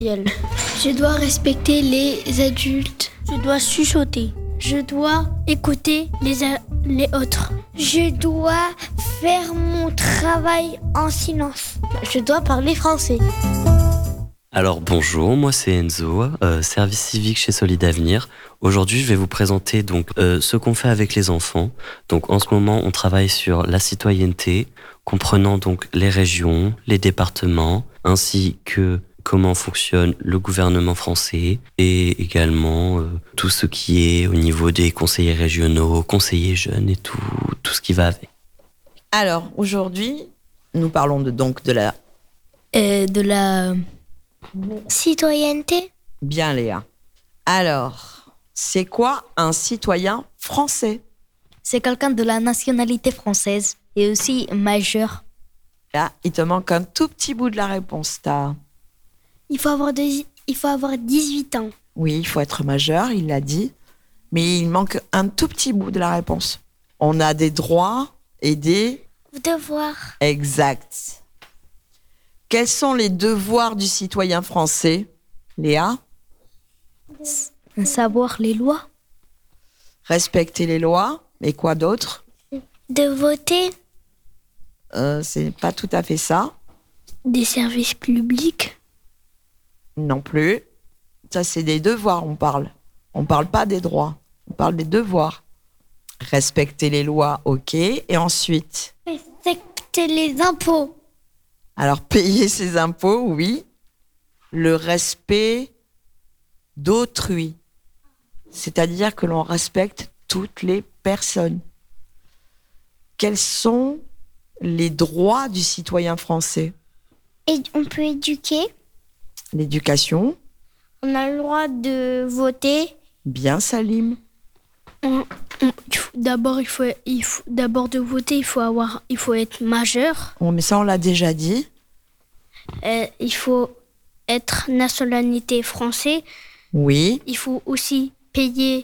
Je dois respecter les adultes. Je dois chuchoter. Je dois écouter les autres. Je dois faire mon travail en silence. Je dois parler français. Alors bonjour, moi c'est Enzo, service civique chez Solid Avenir. Aujourd'hui je vais vous présenter donc ce qu'on fait avec les enfants. Donc en ce moment on travaille sur la citoyenneté, comprenant donc les régions, les départements, ainsi que comment fonctionne le gouvernement français et également tout ce qui est au niveau des conseillers régionaux, conseillers jeunes et tout ce qui va avec. Alors aujourd'hui nous parlons donc de la citoyenneté. Bien Léa. Alors, c'est quoi un citoyen français ? C'est quelqu'un de la nationalité française et aussi majeur. Là, il te manque un tout petit bout de la réponse. Il faut avoir 18 ans. Oui, il faut être majeur, il l'a dit. Mais il manque un tout petit bout de la réponse. On a des droits et des... devoirs. Exact. Quels sont les devoirs du citoyen français, Léa ? Savoir les lois. Respecter les lois. Et quoi d'autre ? De voter. C'est pas tout à fait ça. Des services publics. Non plus. Ça, c'est des devoirs, on parle. On parle pas des droits. On parle des devoirs. Respecter les lois, ok. Et ensuite ? Respecter les impôts. Alors, payer ses impôts, oui. Le respect d'autrui. C'est-à-dire que l'on respecte toutes les personnes. Quels sont les droits du citoyen français ? Et on peut éduquer. L'éducation. On a le droit de voter. Bien, Salim. D'abord, d'abord de voter, il faut être majeur. Oh, mais ça, on l'a déjà dit. Il faut être nationalité français. Oui. Il faut aussi payer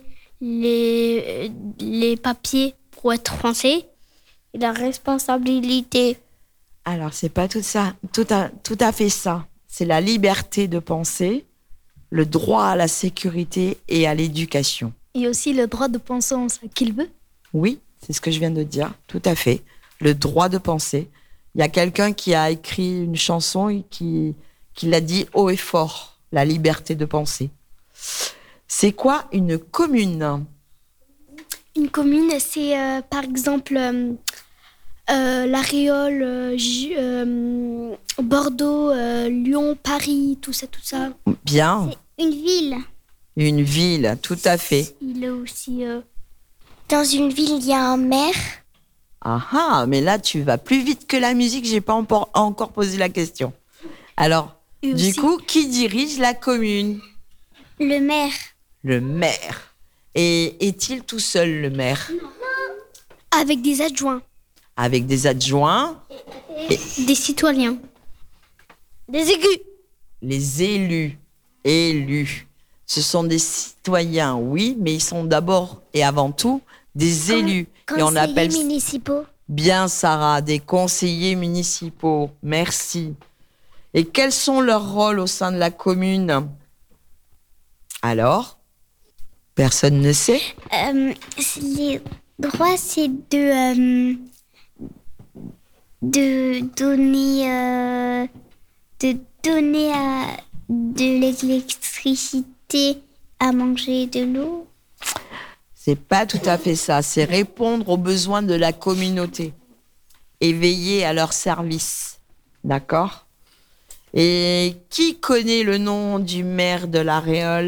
les papiers pour être français. Et la responsabilité. Alors, c'est pas tout à fait ça. C'est la liberté de penser, le droit à la sécurité et à l'éducation. Et aussi le droit de penser en ce qu'il veut. Oui, c'est ce que je viens de dire, tout à fait. Le droit de penser. Il y a quelqu'un qui a écrit une chanson et qui l'a dit haut et fort, la liberté de penser. C'est quoi une commune ? Une commune, c'est par exemple La Réole, Bordeaux, Lyon, Paris, tout ça. Bien. C'est une ville. Une ville, tout à fait. Il est aussi... Dans une ville, il y a un maire. Ah, mais là, tu vas plus vite que la musique, j'ai pas encore posé la question. Alors, du coup, qui dirige la commune ? Le maire. Le maire. Et est-il tout seul, le maire ? Avec des adjoints. Avec des adjoints. Et des citoyens. Des élus. Les élus. Élus. Ce sont des citoyens, oui, mais ils sont d'abord et avant tout des élus. Et on appelle municipaux. Bien, Sarah, des conseillers municipaux. Merci. Et quels sont leurs rôles au sein de la commune ? Alors ? Personne ne sait ? Les droits, c'est de donner de l'électricité, à manger, de l'eau. C'est pas tout à fait ça. C'est répondre aux besoins de la communauté et veiller à leur service. D'accord ? Et qui connaît le nom du maire de La Réole ?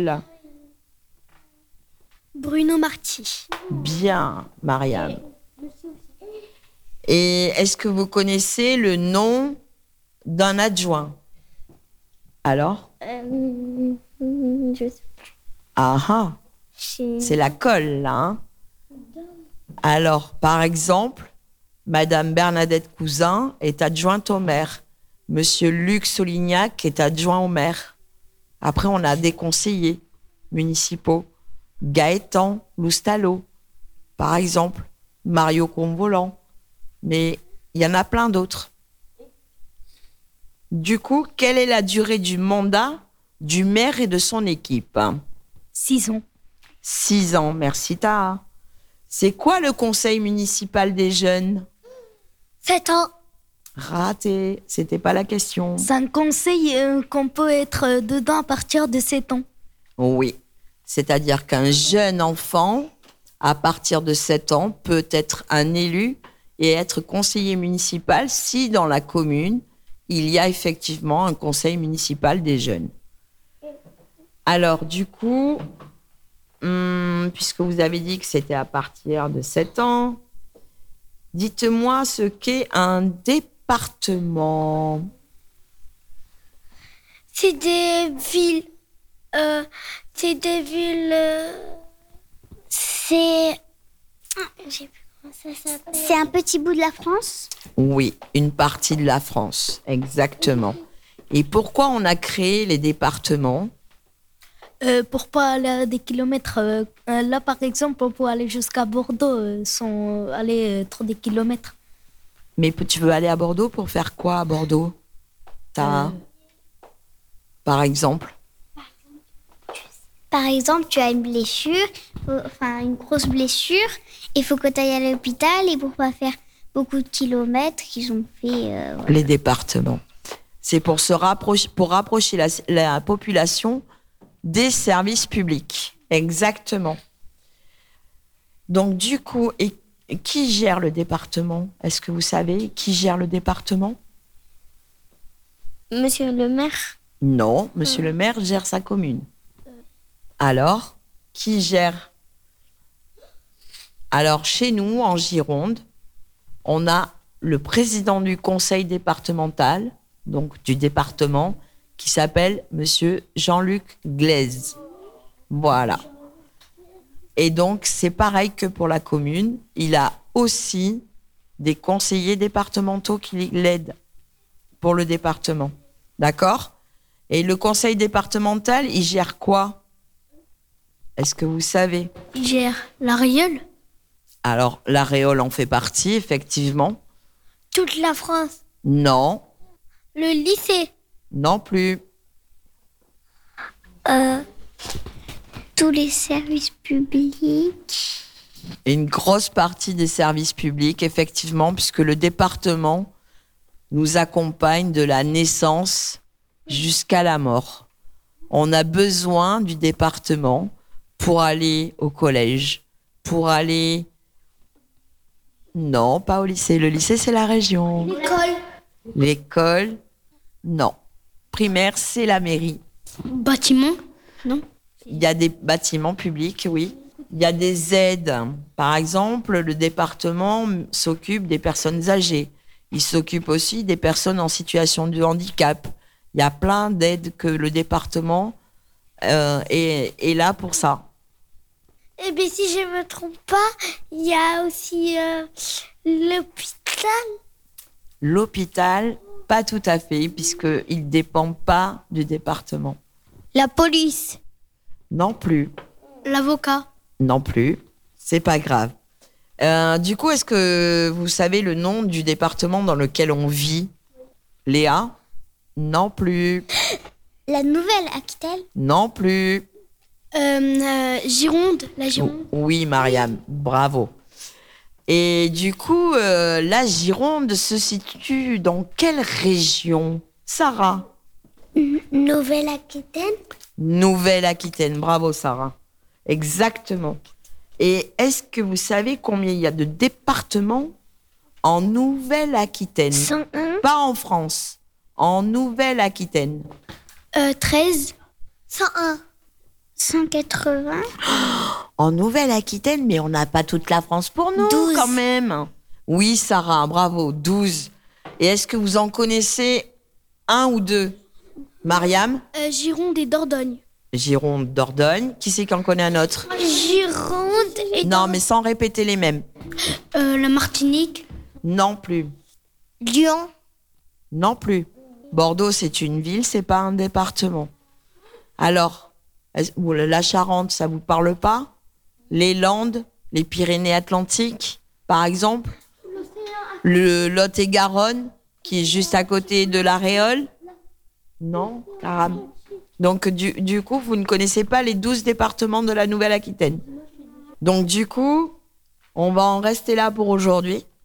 Bruno Marty. Bien, Marianne. Et est-ce que vous connaissez le nom d'un adjoint ? Alors ? Je sais. Ah, c'est la colle, là. Hein ? Alors, par exemple, Madame Bernadette Cousin est adjointe au maire. Monsieur Luc Solignac est adjoint au maire. Après, on a des conseillers municipaux. Gaëtan Loustalo, par exemple. Mario Convolant. Mais il y en a plein d'autres. Du coup, quelle est la durée du mandat du maire et de son équipe? 6 ans. 6 ans, merci Taha. C'est quoi le conseil municipal des jeunes? 7 ans. Raté, c'était pas la question. C'est un conseil qu'on peut être dedans à partir de 7 ans. Oui, c'est-à-dire qu'un jeune enfant, à partir de 7 ans, peut être un élu et être conseiller municipal si dans la commune, il y a effectivement un conseil municipal des jeunes. Alors, du coup, puisque vous avez dit que c'était à partir de 7 ans, dites-moi ce qu'est un département. C'est des villes. C'est des villes. C'est. Je sais plus comment ça s'appelle. C'est un petit bout de la France. Oui, une partie de la France, exactement. Et pourquoi on a créé les départements? Pour pas aller à des kilomètres. Là, par exemple, pour aller jusqu'à Bordeaux, sans aller trop des kilomètres. Mais tu veux aller à Bordeaux pour faire quoi à Bordeaux? Par exemple? Par exemple, tu as une blessure, une grosse blessure, il faut que tu ailles à l'hôpital et pour pas faire beaucoup de kilomètres, ils ont fait... voilà. Les départements. C'est pour rapprocher la population des services publics. Exactement. Donc, du coup, et qui gère le département? Est-ce que vous savez qui gère le département? Monsieur le maire. Non, monsieur le maire gère sa commune. Alors, qui gère? Alors, chez nous, en Gironde, on a le président du conseil départemental, donc du département, qui s'appelle monsieur Jean-Luc Glaise. Voilà. Et donc, c'est pareil que pour la commune. Il a aussi des conseillers départementaux qui l'aident pour le département. D'accord? Et le conseil départemental, il gère quoi? Est-ce que vous savez? Il gère l'Ariole. Alors, l'Aréole en fait partie, effectivement. Toute la France. Non, Le lycée. non plus. Tous les services publics. Une grosse partie des services publics, effectivement, puisque le département nous accompagne de la naissance jusqu'à la mort. On a besoin du département pour aller au collège, pour aller... Non, pas au lycée. Le lycée, c'est la région. L'école. L'école, non. Primaire, c'est la mairie. Bâtiment. Non. Il y a des bâtiments publics, oui. Il y a des aides. Par exemple, le département s'occupe des personnes âgées. Il s'occupe aussi des personnes en situation de handicap. Il y a plein d'aides que le département est là pour ça. Eh bien, si je ne me trompe pas, il y a aussi l'hôpital. L'hôpital, pas tout à fait, puisqu'il ne dépend pas du département. La police. Non plus. L'avocat. Non plus. C'est pas grave. Du coup, est-ce que vous savez le nom du département dans lequel on vit? Léa? Non plus. La Nouvelle-Aquitaine. Non plus. Gironde. La Gironde. Oui, Mariam, bravo. Et du coup, la Gironde se situe dans quelle région? Sarah? Nouvelle-Aquitaine. Nouvelle-Aquitaine, bravo Sarah. Exactement. Et est-ce que vous savez combien il y a de départements en Nouvelle-Aquitaine? 101. Pas en France, en Nouvelle-Aquitaine. 13. 101. 180. En Nouvelle-Aquitaine, mais on n'a pas toute la France pour nous 12. quand même. Oui, Sarah, bravo, 12. Et est-ce que vous en connaissez un ou deux? Mariam? Gironde et Dordogne. Gironde, Dordogne. Qui c'est qui en connaît un autre? Gironde et Non, mais sans répéter les mêmes. la Martinique. Non plus. Lyon. Non plus. Bordeaux, c'est une ville, c'est pas un département. Alors, la Charente, ça vous parle pas? Les Landes, les Pyrénées-Atlantiques, par exemple? Le Lot-et-Garonne, qui est juste à côté de l'Aréole? Non, Karam? Donc, du coup, vous ne connaissez pas les 12 départements de la Nouvelle-Aquitaine. Donc, du coup, on va en rester là pour aujourd'hui.